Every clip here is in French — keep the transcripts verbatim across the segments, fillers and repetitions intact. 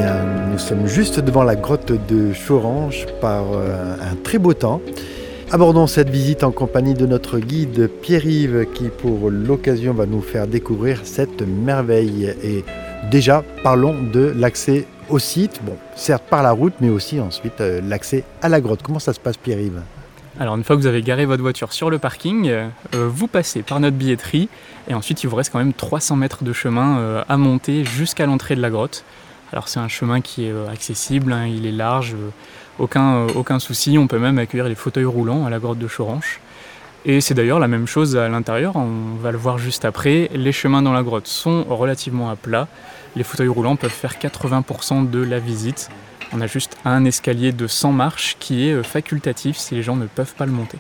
bien, nous sommes juste devant la grotte de Choranche par euh, un très beau temps. Abordons cette visite en compagnie de notre guide Pierre-Yves qui pour l'occasion va nous faire découvrir cette merveille. Et déjà, parlons de l'accès au site, bon, certes par la route, mais aussi ensuite euh, l'accès à la grotte. Comment ça se passe, Pierre-Yves ? Alors une fois que vous avez garé votre voiture sur le parking, euh, vous passez par notre billetterie et ensuite il vous reste quand même trois cents mètres de chemin euh, à monter jusqu'à l'entrée de la grotte. Alors c'est un chemin qui est euh, accessible, hein, il est large, euh, aucun, euh, aucun souci, on peut même accueillir les fauteuils roulants à la grotte de Choranche. Et c'est d'ailleurs la même chose à l'intérieur, on va le voir juste après, les chemins dans la grotte sont relativement à plat, les fauteuils roulants peuvent faire quatre-vingts pour cent de la visite. On a juste un escalier de cent marches qui est facultatif si les gens ne peuvent pas le monter.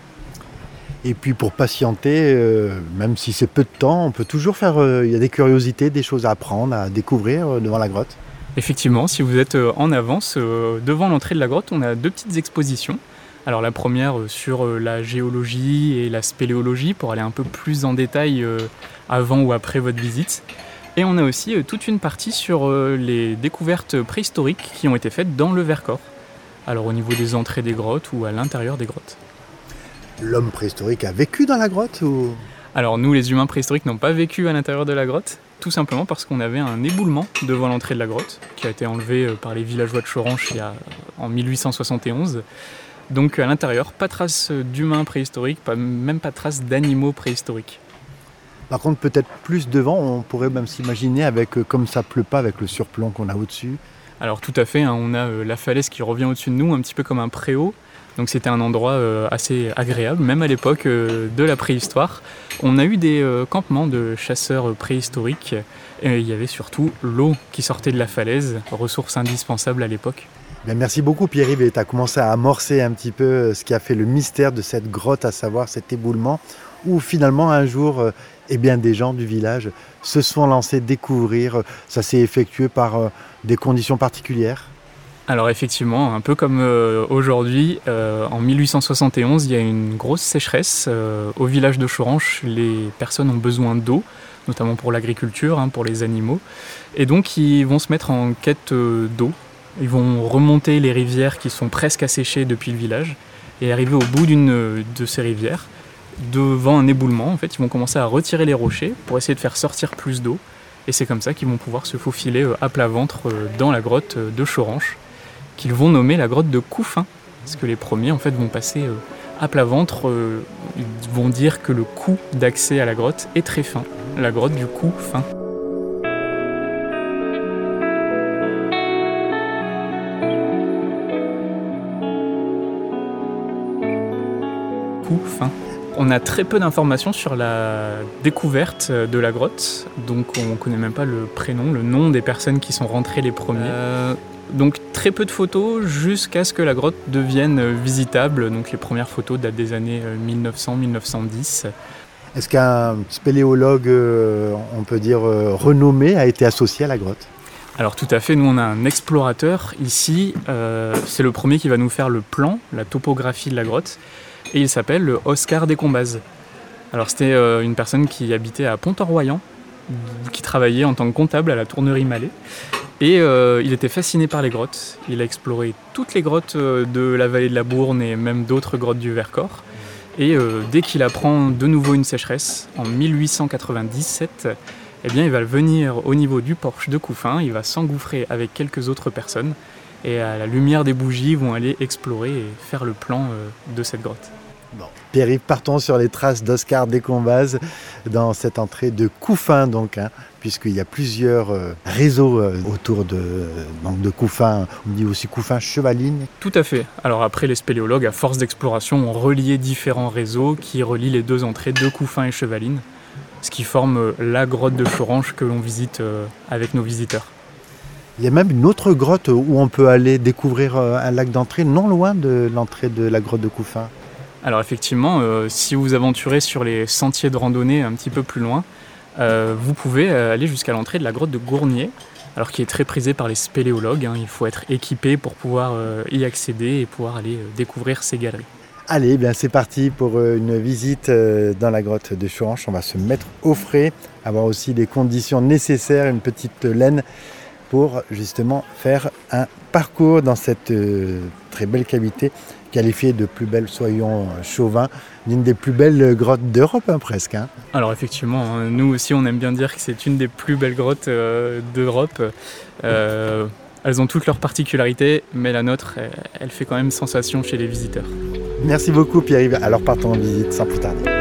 Et puis pour patienter, euh, même si c'est peu de temps, on peut toujours faire, euh, il y a des curiosités, des choses à apprendre, à découvrir euh, devant la grotte. Effectivement, si vous êtes en avance, euh, devant l'entrée de la grotte, on a deux petites expositions. Alors la première euh, sur euh, la géologie et la spéléologie pour aller un peu plus en détail euh, avant ou après votre visite. Et on a aussi euh, toute une partie sur euh, les découvertes préhistoriques qui ont été faites dans le Vercors. Alors au niveau des entrées des grottes ou à l'intérieur des grottes. L'homme préhistorique a vécu dans la grotte ou... Alors nous, les humains préhistoriques, n'ont pas vécu à l'intérieur de la grotte, tout simplement parce qu'on avait un éboulement devant l'entrée de la grotte, qui a été enlevé euh, par les villageois de Choranche il y a, en mille huit cent soixante et onze. Donc à l'intérieur, pas de traces d'humains préhistoriques, pas, même pas de traces d'animaux préhistoriques. Par contre, peut-être plus devant, on pourrait même s'imaginer, avec, comme ça pleut pas, avec le surplomb qu'on a au-dessus. Alors tout à fait, hein, on a euh, la falaise qui revient au-dessus de nous, un petit peu comme un préau. Donc c'était un endroit euh, assez agréable, même à l'époque euh, de la préhistoire. On a eu des euh, campements de chasseurs préhistoriques. Et il y avait surtout l'eau qui sortait de la falaise, ressource indispensable à l'époque. Bien, merci beaucoup Pierre-Yves, tu as commencé à amorcer un petit peu ce qui a fait le mystère de cette grotte, à savoir cet éboulement, où finalement un jour, euh, eh bien, des gens du village se sont lancés découvrir. Ça s'est effectué par euh, des conditions particulières. Alors effectivement, un peu comme euh, aujourd'hui, euh, en mille huit cent soixante et onze, il y a une grosse sécheresse. Euh, au village de Choranche, les personnes ont besoin d'eau, notamment pour l'agriculture, hein, pour les animaux. Et donc ils vont se mettre en quête euh, d'eau. Ils vont remonter les rivières qui sont presque asséchées depuis le village et arriver au bout d'une de ces rivières, devant un éboulement. En fait, ils vont commencer à retirer les rochers pour essayer de faire sortir plus d'eau. Et c'est comme ça qu'ils vont pouvoir se faufiler euh, à plat ventre euh, dans la grotte euh, de Choranche, qu'ils vont nommer la grotte de Couffin, parce que les premiers en fait vont passer euh, à plat ventre, euh, ils vont dire que le cou d'accès à la grotte est très fin, la grotte du cou fin. Cou fin. On a très peu d'informations sur la découverte de la grotte, donc on ne connaît même pas le prénom, le nom des personnes qui sont rentrées les premiers. Euh, donc très peu de photos jusqu'à ce que la grotte devienne visitable. Donc les premières photos datent des années mille neuf cents à mille neuf cent dix. Est-ce qu'un spéléologue, euh, on peut dire euh, renommé, a été associé à la grotte ? Alors tout à fait, nous on a un explorateur ici, euh, c'est le premier qui va nous faire le plan, la topographie de la grotte. Et il s'appelle Oscar Descombaz. Alors c'était euh, une personne qui habitait à Pont-en-Royans, qui travaillait en tant que comptable à la tournerie Mallet. Et euh, il était fasciné par les grottes. Il a exploré toutes les grottes euh, de la vallée de la Bourne et même d'autres grottes du Vercors. Et euh, dès qu'il apprend de nouveau une sécheresse, en mille huit cent quatre-vingt-dix-sept, eh bien, il va venir au niveau du porche de Couffin, il va s'engouffrer avec quelques autres personnes. Et à la lumière des bougies, ils vont aller explorer et faire le plan euh, de cette grotte. Bon. Pierre-Yves, partons sur les traces d'Oscar Descombaz dans cette entrée de Couffin, donc, hein, puisqu'il y a plusieurs euh, réseaux euh, autour de, euh, donc de Couffin. On dit aussi Couffin-Chevaline. Tout à fait. Alors après, les spéléologues, à force d'exploration, ont relié différents réseaux qui relient les deux entrées de Couffin et Chevaline, ce qui forme euh, la grotte de Choranche que l'on visite euh, avec nos visiteurs. Il y a même une autre grotte où on peut aller découvrir un lac d'entrée non loin de l'entrée de la grotte de Couffin. Alors effectivement, euh, si vous aventurez sur les sentiers de randonnée un petit peu plus loin, euh, vous pouvez aller jusqu'à l'entrée de la grotte de Gournier, alors qui est très prisée par les spéléologues. Hein. Il faut être équipé pour pouvoir euh, y accéder et pouvoir aller euh, découvrir ces galeries. Allez, bien c'est parti pour une visite dans la grotte de Choranche. On va se mettre au frais, avoir aussi les conditions nécessaires, une petite laine pour justement faire un parcours dans cette euh, très belle cavité qualifiée de plus belle, soyons chauvins, d'une des plus belles grottes d'Europe hein, presque. Hein. Alors effectivement, nous aussi on aime bien dire que c'est une des plus belles grottes euh, d'Europe. Euh, elles ont toutes leurs particularités, mais la nôtre, elle, elle fait quand même sensation chez les visiteurs. Merci beaucoup Pierre-Yves, alors partons en visite sans plus tarder.